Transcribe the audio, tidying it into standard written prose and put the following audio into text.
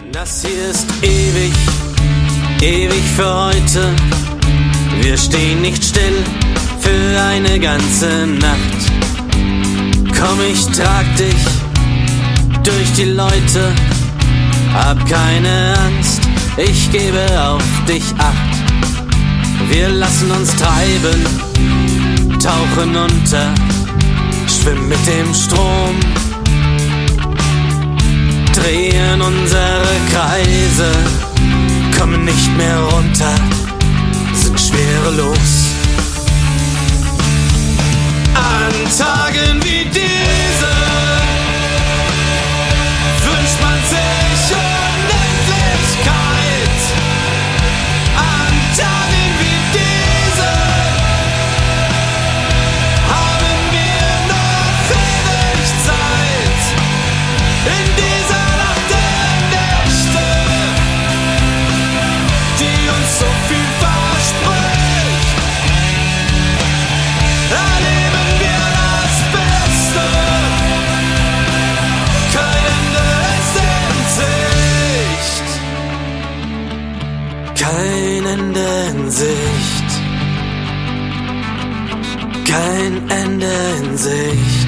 Das hier ist ewig, ewig für heute. Wir stehen nicht still für eine ganze Nacht. Komm, ich trag dich durch die Leute. Hab keine Angst, ich gebe auf dich Acht. Wir lassen uns treiben, tauchen unter, schwimmen mit dem Strom, drehen unsere Kreise, kommen nicht mehr runter, sind schwerelos. An Tagen wie diese wünscht man sich Unendlichkeit. An Tagen wie diese haben wir noch ewig Zeit. In dieser Nacht der Nächte, die uns so viel verspricht, erleben wir das Beste. Kein Ende ist in Sicht. Kein Ende in Sicht. Kein Ende in Sicht.